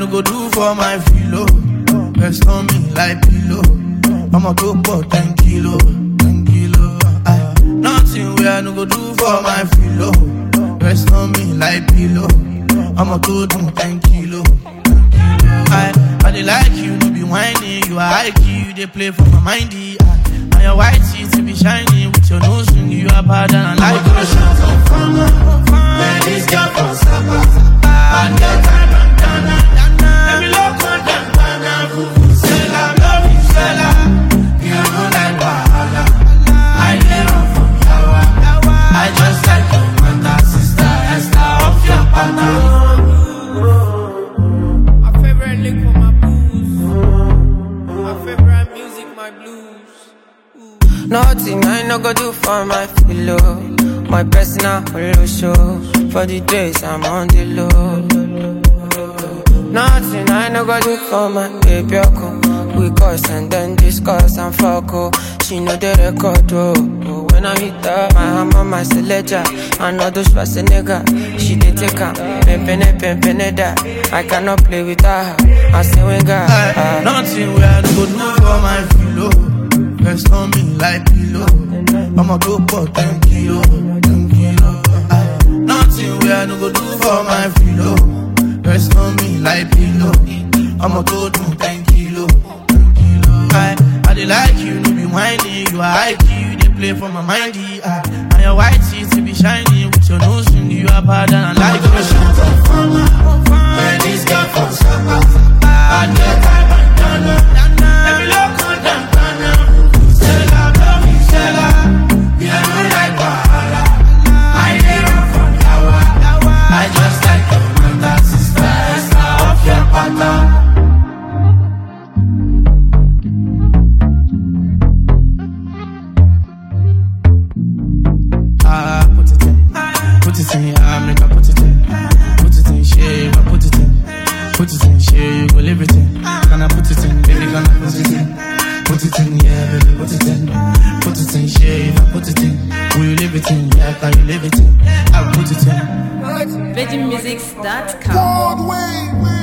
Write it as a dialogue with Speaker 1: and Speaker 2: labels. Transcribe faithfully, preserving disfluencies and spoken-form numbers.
Speaker 1: no go do for my filo. Rest on me like pillow. I'ma go for ten kilo, ten kilo. Aye. Nothing where I no go do for my filo. Rest on me like pillow. I'ma go do ten kilo. I, I dey like you, no be whining. You are high key, you dey play for my mindy. And your white teeth to be shiny with your nose ring. You are bad and I like you. Shut up, farmer. Man, this girl from Saba. And get time and dana. Let me look on them, dana. Vuvuzela, love you, Zela. You know like Wahala. I live on from Yawa. I just like your mother, sister, Esther, off your partner.
Speaker 2: Lick for my booze. My favorite music, my blues. Ooh.
Speaker 3: Nothing I no go do for my pillow. My personal holo show. For the days I'm on the low. Nothing I no go do for my baby. We cuss and then discuss and fuck. Oh. She know the record. Oh. When I hit her, my hammer, my selector. I know those was a nigga. She did take her. Pempene, pempene, that. I cannot play with her. I say we got
Speaker 1: uh, nothing where I go do for my filo. Rest on me like pillow. I'ma go for ten kilo, ten kilo. Aye. Nothing where I go do for my filo. Rest on me like pillow. I'ma go do ten kilo, ten kilo. Aye. I dey like you, no be whining. You are high key, you dey play for my mindy. Aye. And your white teeth to be shiny with your nose ring. You are bad and I like you. Shut up, farmer. Man, this girl from Saba. I get time and dana. Let me look on them, dana. Zela, love you, Zela. You know like Wahala. I live from Yawa. I just like your mother, sister, Esther, off your partner. Ah, put it in, put it in, ah, make I put it in, put it in, shave, I put it in. Put it in, share you go live it in. Can I put it in, baby, can I put it in? Put it in, yeah, baby, put it in. Put it in, share if I put it in. Will you live it in, yeah, can you live it in? I'll put it in.
Speaker 4: Virgin Musics dot com.